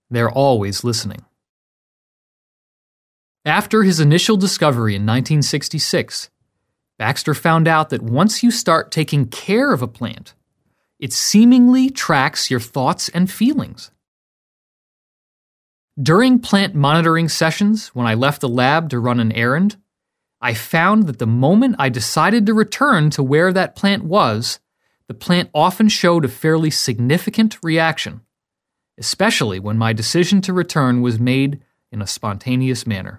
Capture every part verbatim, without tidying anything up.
They're always listening. After his initial discovery in nineteen sixty-six, Baxter found out that once you start taking care of a plant, it seemingly tracks your thoughts and feelings. During plant monitoring sessions, when I left the lab to run an errand, I found that the moment I decided to return to where that plant was, the plant often showed a fairly significant reaction, especially when my decision to return was made in a spontaneous manner.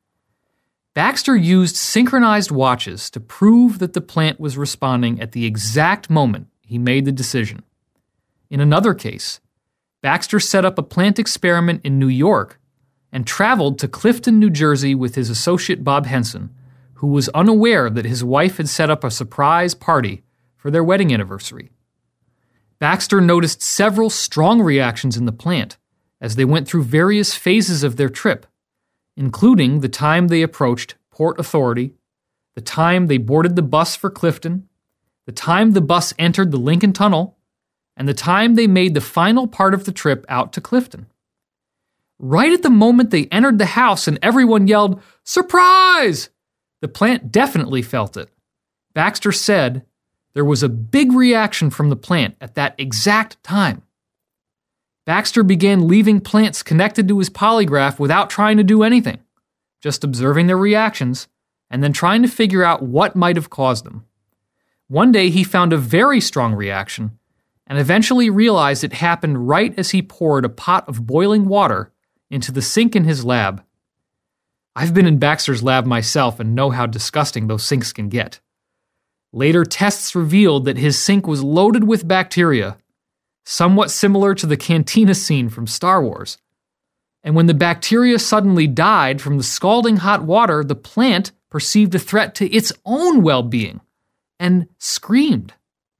Baxter used synchronized watches to prove that the plant was responding at the exact moment he made the decision. In another case, Baxter set up a plant experiment in New York and traveled to Clifton, New Jersey with his associate Bob Henson, who was unaware that his wife had set up a surprise party for their wedding anniversary. Baxter noticed several strong reactions in the plant as they went through various phases of their trip, including the time they approached Port Authority, the time they boarded the bus for Clifton, the time the bus entered the Lincoln Tunnel, and the time they made the final part of the trip out to Clifton. Right at the moment they entered the house and everyone yelled, "Surprise!" the plant definitely felt it. Baxter said there was a big reaction from the plant at that exact time. Baxter began leaving plants connected to his polygraph without trying to do anything, just observing their reactions and then trying to figure out what might have caused them. One day he found a very strong reaction and eventually realized it happened right as he poured a pot of boiling water into the sink in his lab. I've been in Baxter's lab myself and know how disgusting those sinks can get. Later tests revealed that his sink was loaded with bacteria, somewhat similar to the cantina scene from Star Wars. And when the bacteria suddenly died from the scalding hot water, the plant perceived a threat to its own well-being and screamed.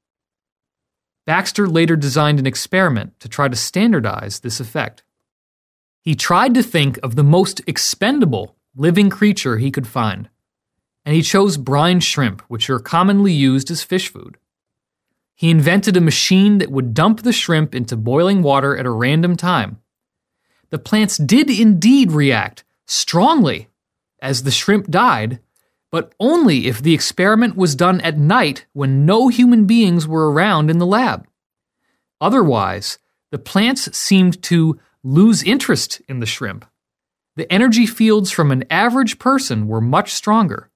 Baxter later designed an experiment to try to standardize this effect. He tried to think of the most expendable living creature he could find, and he chose brine shrimp, which are commonly used as fish food. He invented a machine that would dump the shrimp into boiling water at a random time. The plants did indeed react strongly as the shrimp died, but only if the experiment was done at night when no human beings were around in the lab. Otherwise, the plants seemed to lose interest in the shrimp. The energy fields from an average person were much stronger.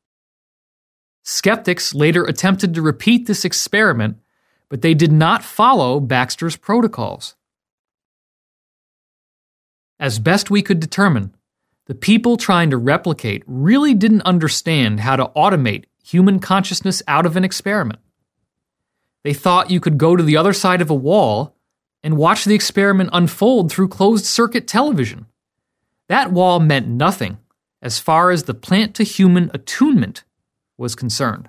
Skeptics later attempted to repeat this experiment, but they did not follow Baxter's protocols. As best we could determine, the people trying to replicate really didn't understand how to automate human consciousness out of an experiment. They thought you could go to the other side of a wall and watch the experiment unfold through closed-circuit television. That wall meant nothing as far as the plant-to-human attunement was concerned.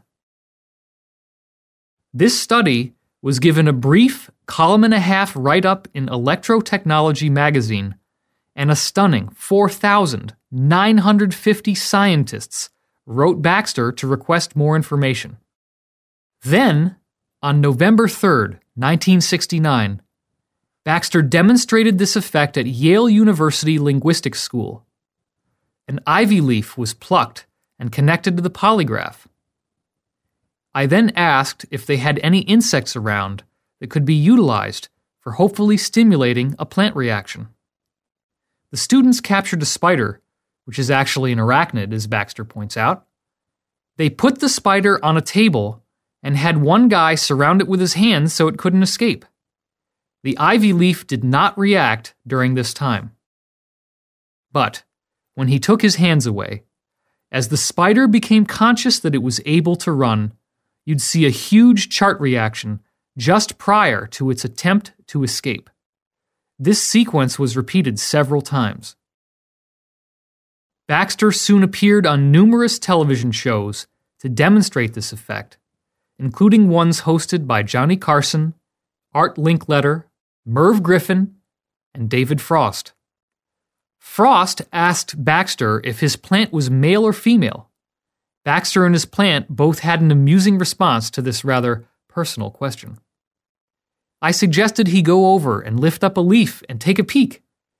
This study was given a brief column-and-a-half write-up in Electrotechnology magazine, and a stunning four thousand nine hundred fifty scientists wrote Baxter to request more information. Then, on November third, nineteen sixty-nine, Baxter demonstrated this effect at Yale University Linguistics School. An ivy leaf was plucked and connected to the polygraph. I then asked if they had any insects around that could be utilized for hopefully stimulating a plant reaction. The students captured a spider, which is actually an arachnid, as Baxter points out. They put the spider on a table and had one guy surround it with his hands so it couldn't escape. The ivy leaf did not react during this time. But when he took his hands away, as the spider became conscious that it was able to run, you'd see a huge chart reaction just prior to its attempt to escape. This sequence was repeated several times. Baxter soon appeared on numerous television shows to demonstrate this effect, including ones hosted by Johnny Carson, Art Linkletter, Merv Griffin, and David Frost. Frost asked Baxter if his plant was male or female. Baxter and his plant both had an amusing response to this rather personal question. I suggested he go over and lift up a leaf and take a peek.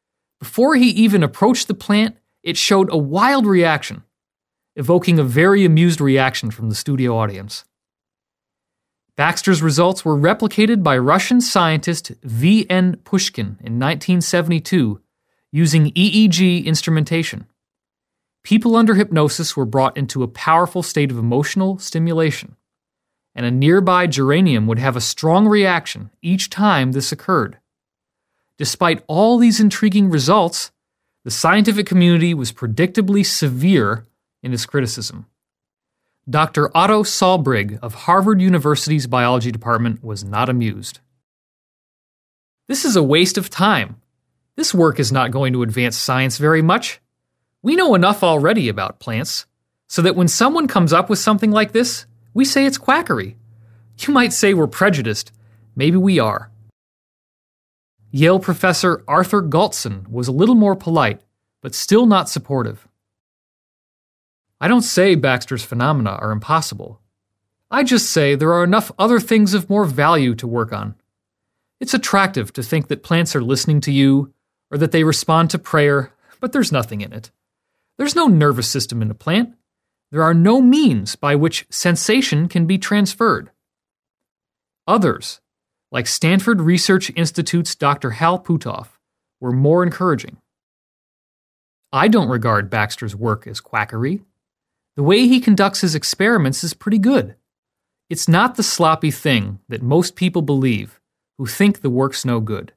Before he even approached the plant, it showed a wild reaction, evoking a very amused reaction from the studio audience. Baxter's results were replicated by Russian scientist V N Pushkin in nineteen seventy-two using E E G instrumentation. People under hypnosis were brought into a powerful state of emotional stimulation, and a nearby geranium would have a strong reaction each time this occurred. Despite all these intriguing results, the scientific community was predictably severe in its criticism. Doctor Otto Salbrig of Harvard University's biology department was not amused. This is a waste of time. This work is not going to advance science very much. We know enough already about plants, so that when someone comes up with something like this, we say it's quackery. You might say we're prejudiced. Maybe we are. Yale professor Arthur Galtson was a little more polite, but still not supportive. I don't say Baxter's phenomena are impossible. I just say there are enough other things of more value to work on. It's attractive to think that plants are listening to you, or that they respond to prayer, but there's nothing in it. There's no nervous system in a plant. There are no means by which sensation can be transferred. Others, like Stanford Research Institute's Doctor Hal Puthoff, were more encouraging. I don't regard Baxter's work as quackery. The way he conducts his experiments is pretty good. It's not the sloppy thing that most people believe who think the work's no good.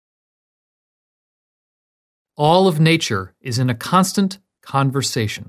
All of nature is in a constant conversation.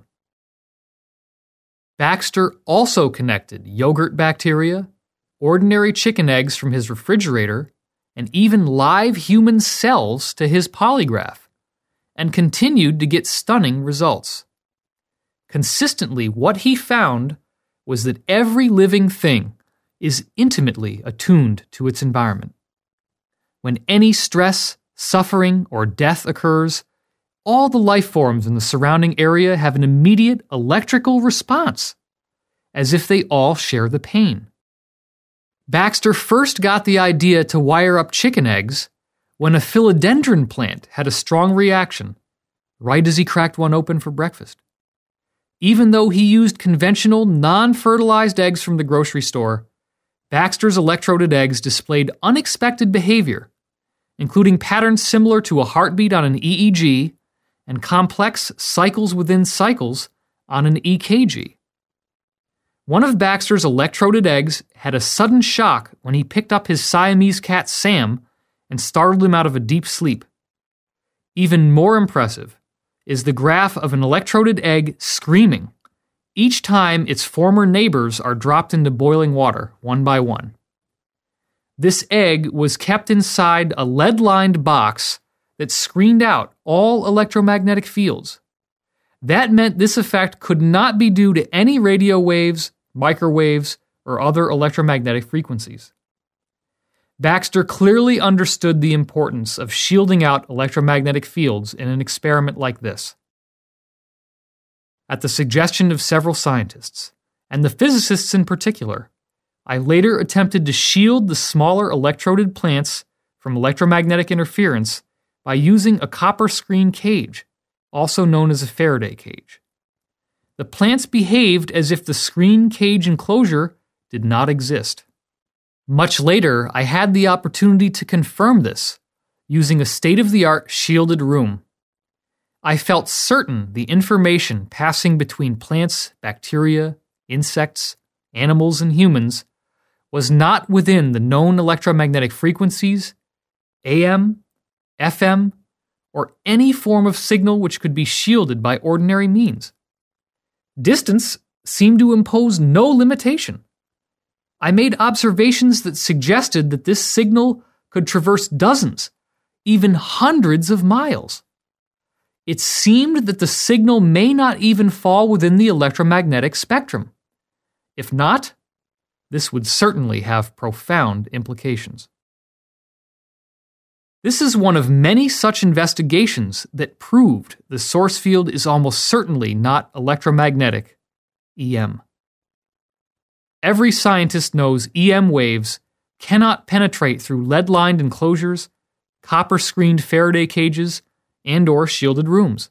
Baxter also connected yogurt bacteria, ordinary chicken eggs from his refrigerator, and even live human cells to his polygraph, and continued to get stunning results. Consistently, what he found was that every living thing is intimately attuned to its environment. When any stress, suffering, or death occurs, all the life forms in the surrounding area have an immediate electrical response, as if they all share the pain. Baxter first got the idea to wire up chicken eggs when a philodendron plant had a strong reaction, right as he cracked one open for breakfast. Even though he used conventional, non-fertilized eggs from the grocery store, Baxter's electroded eggs displayed unexpected behavior, including patterns similar to a heartbeat on an E E G and complex cycles within cycles on an E K G. One of Baxter's electroded eggs had a sudden shock when he picked up his Siamese cat Sam and startled him out of a deep sleep. Even more impressive is the graph of an electroded egg screaming each time its former neighbors are dropped into boiling water, one by one. This egg was kept inside a lead-lined box that screened out all electromagnetic fields. That meant this effect could not be due to any radio waves, microwaves, or other electromagnetic frequencies. Baxter clearly understood the importance of shielding out electromagnetic fields in an experiment like this. At the suggestion of several scientists, and the physicists in particular, I later attempted to shield the smaller electroded plants from electromagnetic interference by using a copper screen cage, also known as a Faraday cage. The plants behaved as if the screen cage enclosure did not exist. Much later, I had the opportunity to confirm this using a state-of-the-art shielded room. I felt certain the information passing between plants, bacteria, insects, animals, and humans was not within the known electromagnetic frequencies, A M, F M, or any form of signal which could be shielded by ordinary means. Distance seemed to impose no limitation. I made observations that suggested that this signal could traverse dozens, even hundreds of miles. It seemed that the signal may not even fall within the electromagnetic spectrum. If not, this would certainly have profound implications. This is one of many such investigations that proved the source field is almost certainly not electromagnetic, E M. Every scientist knows E M waves cannot penetrate through lead-lined enclosures, copper-screened Faraday cages, and/or shielded rooms.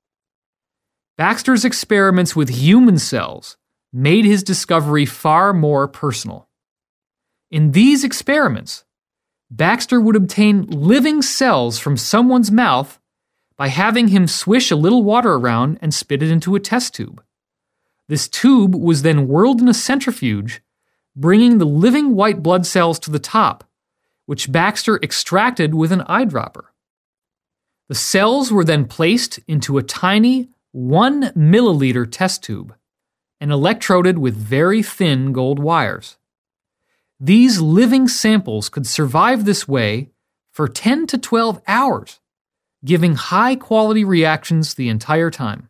Baxter's experiments with human cells made his discovery far more personal. In these experiments, Baxter would obtain living cells from someone's mouth by having him swish a little water around and spit it into a test tube. This tube was then whirled in a centrifuge, bringing the living white blood cells to the top, which Baxter extracted with an eyedropper. The cells were then placed into a tiny one milliliter test tube and electroded with very thin gold wires. These living samples could survive this way for ten to twelve hours, giving high-quality reactions the entire time.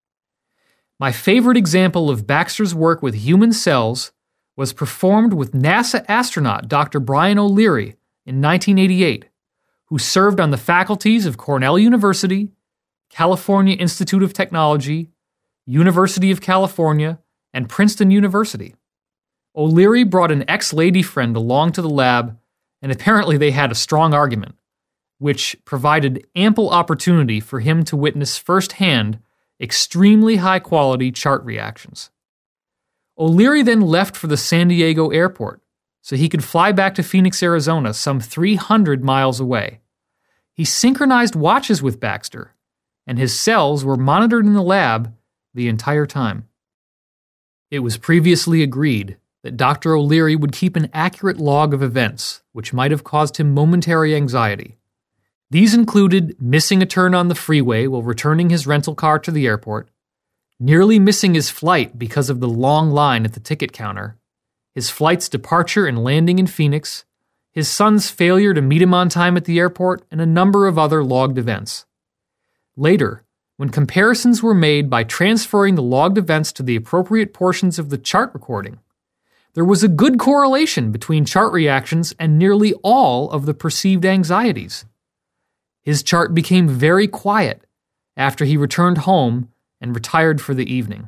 My favorite example of Baxter's work with human cells was performed with NASA astronaut Doctor Brian O'Leary in nineteen eighty-eight, who served on the faculties of Cornell University, California Institute of Technology, University of California, and Princeton University. O'Leary brought an ex-lady friend along to the lab, and apparently they had a strong argument, which provided ample opportunity for him to witness firsthand extremely high-quality chart reactions. O'Leary then left for the San Diego airport so he could fly back to Phoenix, Arizona, some three hundred miles away. He synchronized watches with Baxter, and his cells were monitored in the lab the entire time. It was previously agreed that Doctor O'Leary would keep an accurate log of events which might have caused him momentary anxiety. These included missing a turn on the freeway while returning his rental car to the airport, nearly missing his flight because of the long line at the ticket counter, his flight's departure and landing in Phoenix, his son's failure to meet him on time at the airport, and a number of other logged events. Later, when comparisons were made by transferring the logged events to the appropriate portions of the chart recording, there was a good correlation between chart reactions and nearly all of the perceived anxieties. His chart became very quiet after he returned home and retired for the evening.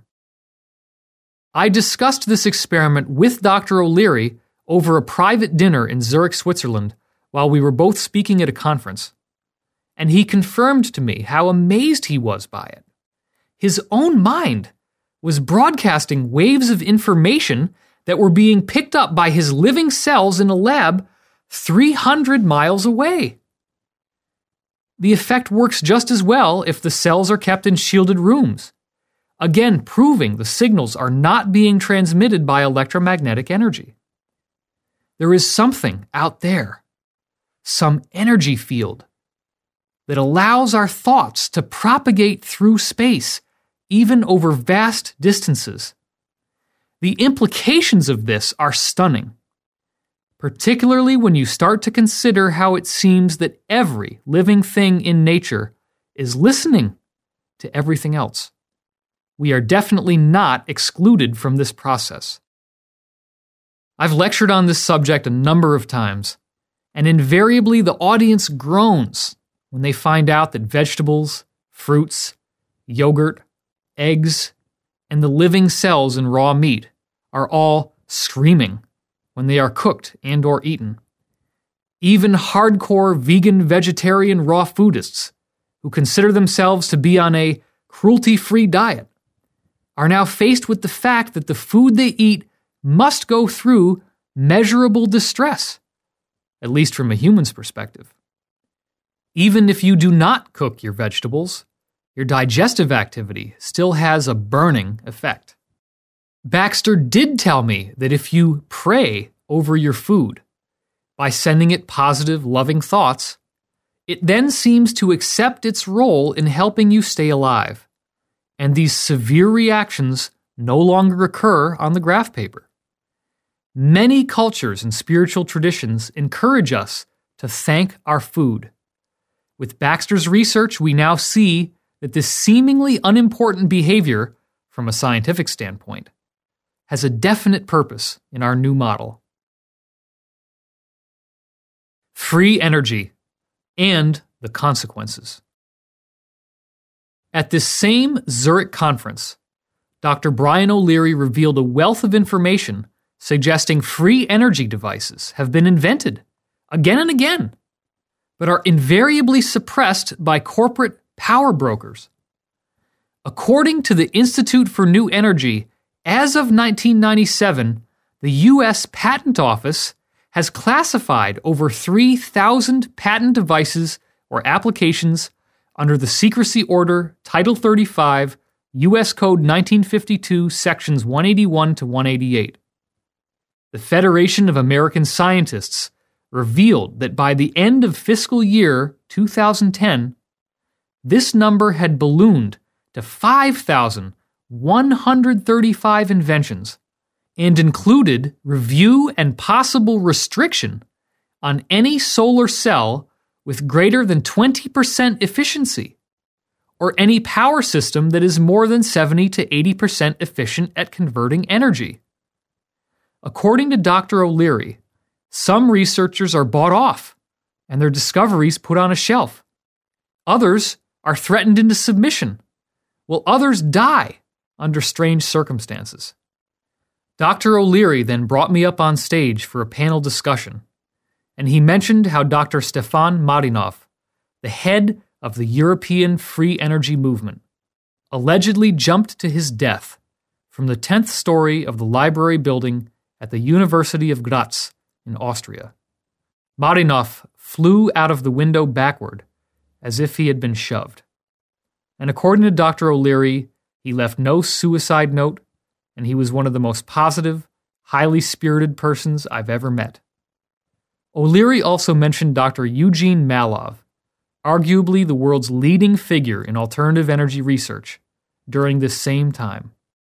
I discussed this experiment with Doctor O'Leary over a private dinner in Zurich, Switzerland, while we were both speaking at a conference, and he confirmed to me how amazed he was by it. His own mind was broadcasting waves of information that were being picked up by his living cells in a lab three hundred miles away. The effect works just as well if the cells are kept in shielded rooms, again proving the signals are not being transmitted by electromagnetic energy. There is something out there, some energy field, that allows our thoughts to propagate through space, even over vast distances. The implications of this are stunning, particularly when you start to consider how it seems that every living thing in nature is listening to everything else. We are definitely not excluded from this process. I've lectured on this subject a number of times, and invariably the audience groans when they find out that vegetables, fruits, yogurt, eggs, and the living cells in raw meat are all screaming when they are cooked and or eaten. Even hardcore vegan, vegetarian, raw foodists who consider themselves to be on a cruelty-free diet are now faced with the fact that the food they eat must go through measurable distress, at least from a human's perspective. Even if you do not cook your vegetables, your digestive activity still has a burning effect. Baxter did tell me that if you pray over your food by sending it positive, loving thoughts, it then seems to accept its role in helping you stay alive, and these severe reactions no longer occur on the graph paper. Many cultures and spiritual traditions encourage us to thank our food. With Baxter's research, we now see that this seemingly unimportant behavior, from a scientific standpoint, has a definite purpose in our new model. Free energy and the consequences. At this same Zurich conference, Doctor Brian O'Leary revealed a wealth of information suggesting free energy devices have been invented again and again, but are invariably suppressed by corporate power brokers. According to the Institute for New Energy, as of nineteen ninety-seven, the U S Patent Office has classified over three thousand patent devices or applications under the Secrecy Order, Title thirty-five, U S Code nineteen fifty-two, Sections one eighty-one to one eighty-eight. The Federation of American Scientists revealed that by the end of fiscal year two thousand ten, this number had ballooned to five thousand one hundred thirty-five inventions and included review and possible restriction on any solar cell with greater than twenty percent efficiency, or any power system that is more than seventy to eighty percent efficient at converting energy. According to Doctor O'Leary, some researchers are bought off and their discoveries put on a shelf. Others are threatened into submission, while others die under strange circumstances. Doctor O'Leary then brought me up on stage for a panel discussion, and he mentioned how Doctor Stefan Marinov, the head of the European Free Energy Movement, allegedly jumped to his death from the tenth story of the library building at the University of Graz in Austria. Marinov flew out of the window backward, as if he had been shoved. And according to Doctor O'Leary, he left no suicide note, and he was one of the most positive, highly spirited persons I've ever met. O'Leary also mentioned Doctor Eugene Mallove, arguably the world's leading figure in alternative energy research, during this same time.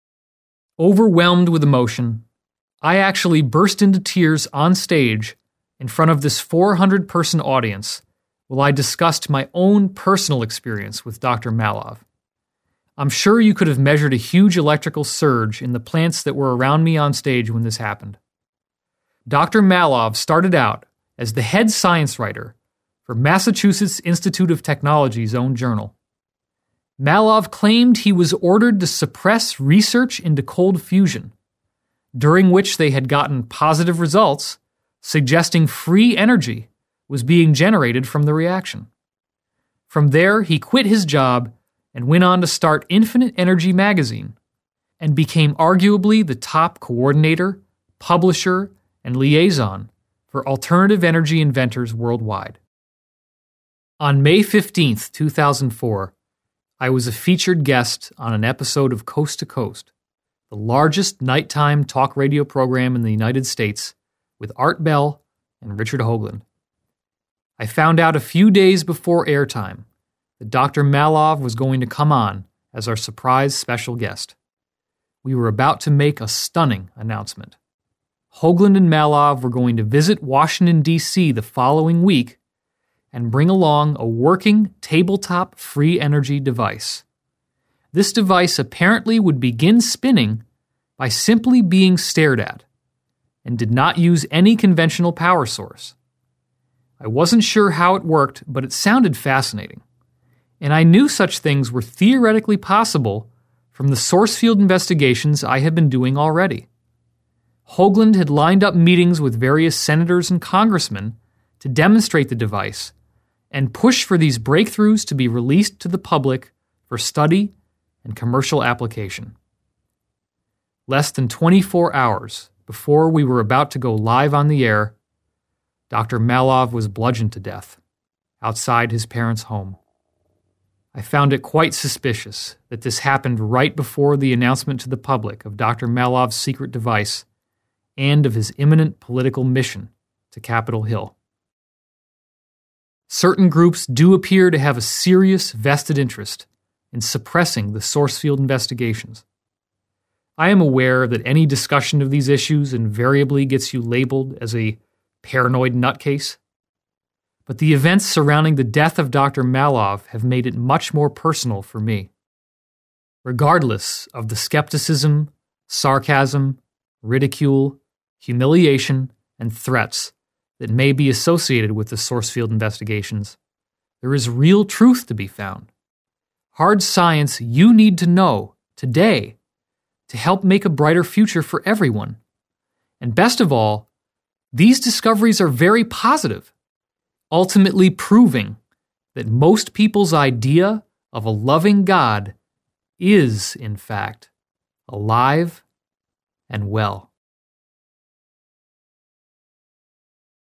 Overwhelmed with emotion, I actually burst into tears on stage in front of this four hundred person audience while I discussed my own personal experience with Doctor Mallove. I'm sure you could have measured a huge electrical surge in the plants that were around me on stage when this happened. Doctor Mallove started out as the head science writer for Massachusetts Institute of Technology's own journal. Mallove claimed he was ordered to suppress research into cold fusion, during which they had gotten positive results suggesting free energy was being generated from the reaction. From there, he quit his job and went on to start Infinite Energy magazine, and became arguably the top coordinator, publisher, and liaison for alternative energy inventors worldwide. On May fifteenth, two thousand four, I was a featured guest on an episode of Coast to Coast, the largest nighttime talk radio program in the United States, with Art Bell and Richard Hoagland. I found out a few days before airtime that Doctor Mallove was going to come on as our surprise special guest. We were about to make a stunning announcement. Hoagland and Mallove were going to visit Washington, D C the following week and bring along a working tabletop free energy device. This device apparently would begin spinning by simply being stared at, and did not use any conventional power source. I wasn't sure how it worked, but it sounded fascinating, and I knew such things were theoretically possible from the source field investigations I had been doing already. Hoagland had lined up meetings with various senators and congressmen to demonstrate the device and push for these breakthroughs to be released to the public for study and commercial application. Less than twenty-four hours before we were about to go live on the air, Doctor Mallove was bludgeoned to death outside his parents' home. I found it quite suspicious that this happened right before the announcement to the public of Doctor Mallove's secret device and of his imminent political mission to Capitol Hill. Certain groups do appear to have a serious vested interest in suppressing the source field investigations. I am aware that any discussion of these issues invariably gets you labeled as a paranoid nutcase, but the events surrounding the death of Doctor Mallove have made it much more personal for me. Regardless of the skepticism, sarcasm, ridicule, humiliation, and threats that may be associated with the source field investigations, there is real truth to be found. Hard science you need to know today to help make a brighter future for everyone. And best of all, these discoveries are very positive, ultimately proving that most people's idea of a loving God is, in fact, alive and well.